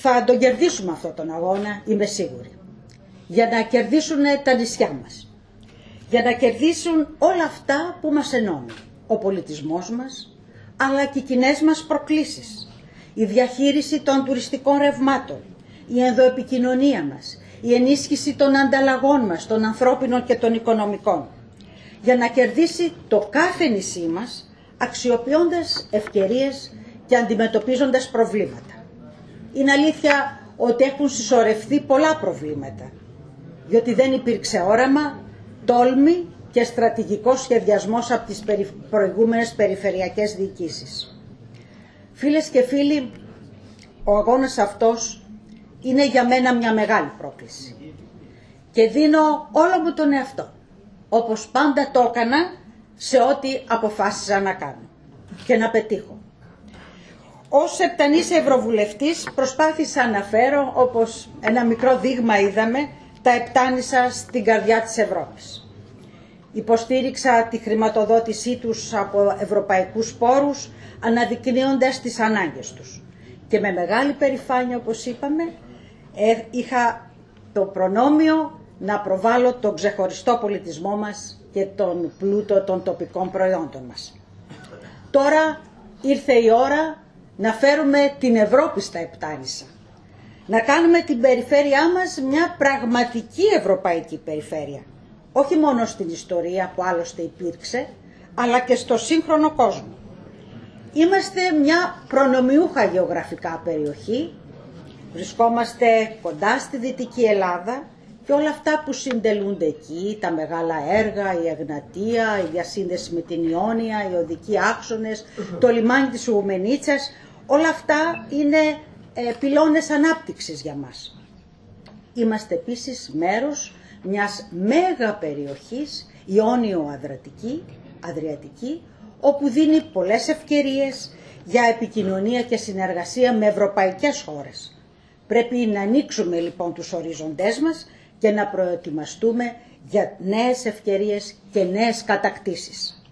Θα τον κερδίσουμε αυτόν τον αγώνα, είμαι σίγουρη. Για να κερδίσουν τα νησιά μας. Για να κερδίσουν όλα αυτά που μας ενώνουν. Ο πολιτισμός μας, αλλά και οι κοινές μας προκλήσεις. Η διαχείριση των τουριστικών ρευμάτων, η ενδοεπικοινωνία μας, η ενίσχυση των ανταλλαγών μας, των ανθρώπινων και των οικονομικών. Για να κερδίσει το κάθε νησί μας, αξιοποιώντας ευκαιρίες και αντιμετωπίζοντας προβλήματα. Είναι αλήθεια ότι έχουν συσσωρευτεί πολλά προβλήματα, διότι δεν υπήρξε όραμα, τόλμη και στρατηγικός σχεδιασμός από τις προηγούμενες περιφερειακές διοικήσεις. Φίλες και φίλοι, ο αγώνας αυτός είναι για μένα μια μεγάλη πρόκληση και δίνω όλο μου τον εαυτό, όπως πάντα το έκανα σε ό,τι αποφάσισα να κάνω και να πετύχω. Ως επτανής ευρωβουλευτής προσπάθησα να φέρω, όπως ένα μικρό δείγμα είδαμε, τα επτάνησα στην καρδιά της Ευρώπης. Υποστήριξα τη χρηματοδότησή τους από ευρωπαϊκούς πόρους, αναδεικνύοντας τις ανάγκες τους. Και με μεγάλη περηφάνεια, όπως είπαμε, είχα το προνόμιο να προβάλλω τον ξεχωριστό πολιτισμό μας και τον πλούτο των τοπικών προϊόντων μας. Τώρα ήρθε η ώρα να φέρουμε την Ευρώπη στα επτάνησα. Να κάνουμε την περιφέρειά μας μια πραγματική ευρωπαϊκή περιφέρεια. Όχι μόνο στην ιστορία που άλλωστε υπήρξε, αλλά και στο σύγχρονο κόσμο. Είμαστε μια προνομιούχα γεωγραφικά περιοχή, βρισκόμαστε κοντά στη Δυτική Ελλάδα και όλα αυτά που συντελούνται εκεί, τα μεγάλα έργα, η Εγνατία, η διασύνδεση με την Ιόνια, οι οδικοί άξονες, το λιμάνι της Ουγουμενίτσας, όλα αυτά είναι πυλώνες ανάπτυξης για μας. Είμαστε επίσης μέρος μιας μέγα περιοχής, Ιόνιο-Αδριατική, όπου δίνει πολλές ευκαιρίες για επικοινωνία και συνεργασία με ευρωπαϊκές χώρες. Πρέπει να ανοίξουμε λοιπόν τους ορίζοντές μας και να προετοιμαστούμε για νέες ευκαιρίες και νέες κατακτήσεις.